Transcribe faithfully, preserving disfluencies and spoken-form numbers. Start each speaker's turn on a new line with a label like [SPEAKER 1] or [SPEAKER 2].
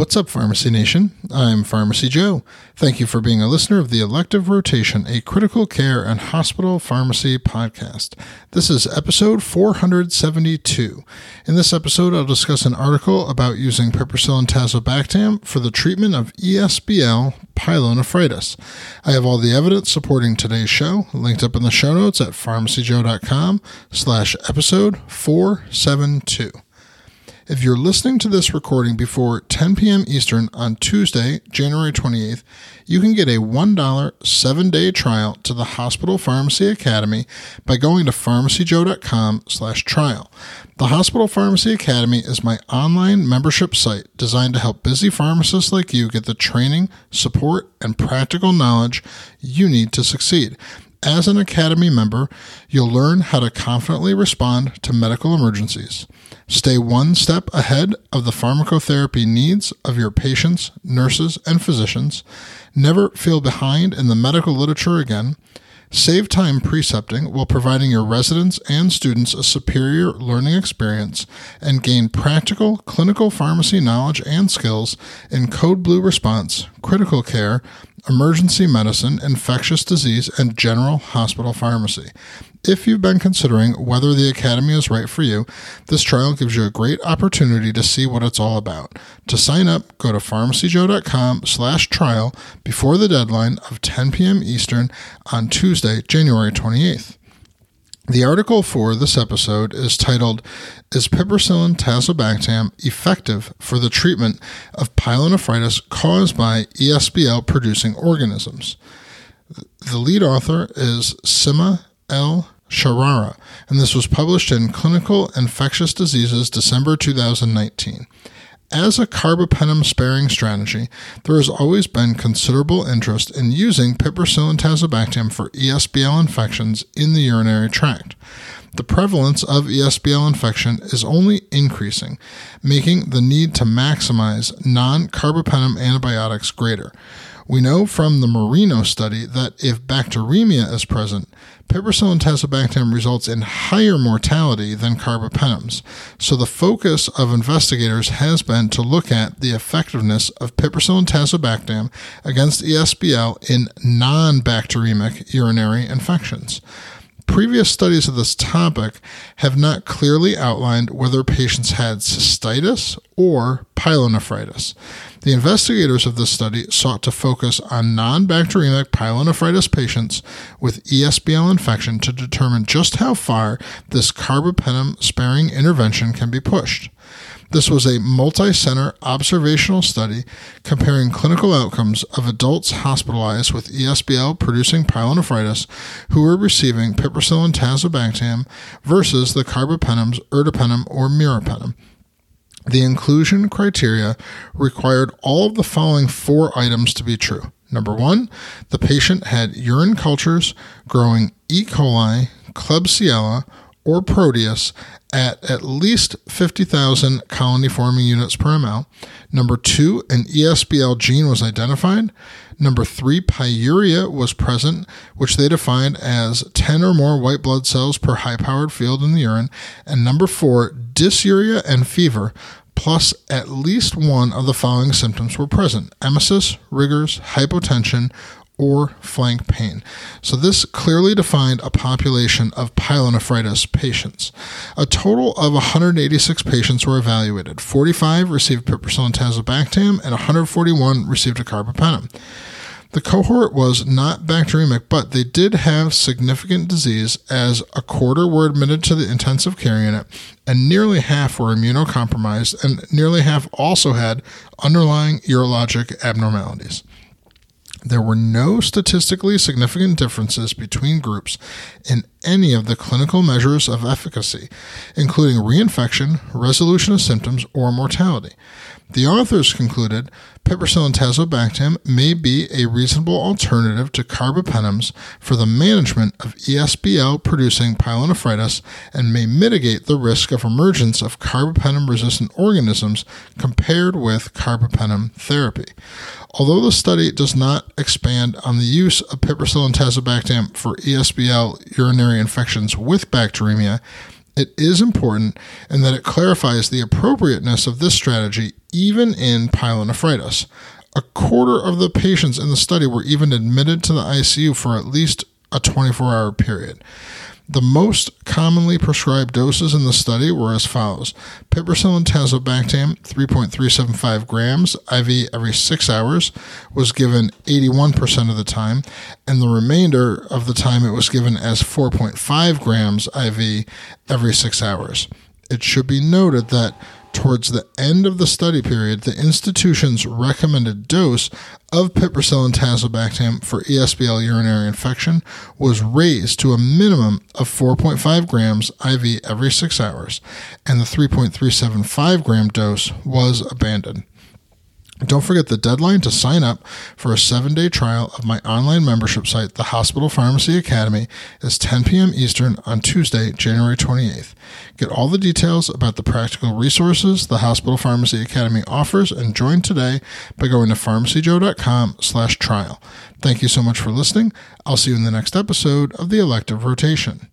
[SPEAKER 1] What's up, Pharmacy Nation? I'm Pharmacy Joe. Thank you for being a listener of the Elective Rotation, a critical care and hospital pharmacy podcast. This is episode four hundred seventy-two. In this episode, I'll discuss an article about using piperacillin-tazobactam for the treatment of E S B L pyelonephritis. I have all the evidence supporting today's show linked up in the show notes at pharmacyjoe.com slash episode 472. If you're listening to this recording before ten p.m. Eastern on Tuesday, January twenty-eighth, you can get a one dollar seven-day trial to the Hospital Pharmacy Academy by going to pharmacyjoe.com slash trial. The Hospital Pharmacy Academy is my online membership site designed to help busy pharmacists like you get the training, support, and practical knowledge you need to succeed. As an Academy member, you'll learn how to confidently respond to medical emergencies. Stay one step ahead of the pharmacotherapy needs of your patients, nurses, and physicians. Never feel behind in the medical literature again. Save time precepting while providing your residents and students a superior learning experience, and gain practical clinical pharmacy knowledge and skills in code blue response, critical care, emergency medicine, infectious disease, and general hospital pharmacy. If you've been considering whether the Academy is right for you, this trial gives you a great opportunity to see what it's all about. To sign up, go to pharmacyjoe.com slash trial before the deadline of ten p.m. Eastern on Tuesday, January twenty-eighth. The article for this episode is titled, Is piperacillin-tazobactam effective for the treatment of pyelonephritis caused by E S B L-producing organisms? The lead author is Sima El Sharara, and this was published in Clinical Infectious Diseases, December two thousand nineteen. As a carbapenem-sparing strategy, there has always been considerable interest in using piperacillin-tazobactam for E S B L infections in the urinary tract. The prevalence of E S B L infection is only increasing, making the need to maximize non-carbapenem antibiotics greater. We know from the Marino study that if bacteremia is present, piperacillin-tazobactam results in higher mortality than carbapenems, so the focus of investigators has been to look at the effectiveness of piperacillin-tazobactam against E S B L in non-bacteremic urinary infections. Previous studies of this topic have not clearly outlined whether patients had cystitis or pyelonephritis. The investigators of this study sought to focus on non-bacteremic pyelonephritis patients with E S B L infection to determine just how far this carbapenem-sparing intervention can be pushed. This was a multi-center observational study comparing clinical outcomes of adults hospitalized with E S B L-producing pyelonephritis who were receiving piperacillin-tazobactam versus the carbapenems ertapenem or meropenem. The inclusion criteria required all of the following four items to be true. Number one, the patient had urine cultures growing E. coli, Klebsiella, or Proteus at at least fifty thousand colony-forming units per ml. Number two, an E S B L gene was identified. Number three, pyuria was present, which they defined as ten or more white blood cells per high-powered field in the urine. And number four, dysuria and fever, plus at least one of the following symptoms were present: emesis, rigors, hypotension, or flank pain. So this clearly defined a population of pyelonephritis patients. A total of one hundred eighty-six patients were evaluated. forty-five received piperacillin-tazobactam and one hundred forty-one received a carbapenem. The cohort was not bacteremic, but they did have significant disease, as a quarter were admitted to the intensive care unit, and nearly half were immunocompromised, and nearly half also had underlying urologic abnormalities. There were no statistically significant differences between groups in any of the clinical measures of efficacy, including reinfection, resolution of symptoms, or mortality. The authors concluded piperacillin-tazobactam may be a reasonable alternative to carbapenems for the management of E S B L-producing pyelonephritis and may mitigate the risk of emergence of carbapenem-resistant organisms compared with carbapenem therapy. Although the study does not expand on the use of piperacillin-tazobactam for E S B L urinary infections with bacteremia, it is important in that it clarifies the appropriateness of this strategy even in pyelonephritis. A quarter of the patients in the study were even admitted to the I C U for at least a twenty-four hour period. The most commonly prescribed doses in the study were as follows. Piperacillin tazobactam, three point three seven five grams, I V every six hours, was given eighty-one percent of the time, and the remainder of the time it was given as four point five grams I V every six hours. It should be noted that towards the end of the study period, the institution's recommended dose of piperacillin tazobactam for E S B L urinary infection was raised to a minimum of four point five grams I V every six hours, and the three point three seven five gram dose was abandoned. Don't forget the deadline to sign up for a seven-day trial of my online membership site, the Hospital Pharmacy Academy, is ten p.m. Eastern on Tuesday, January twenty-eighth. Get all the details about the practical resources the Hospital Pharmacy Academy offers and join today by going to pharmacyjoe.com slash trial. Thank you so much for listening. I'll see you in the next episode of the Elective Rotation.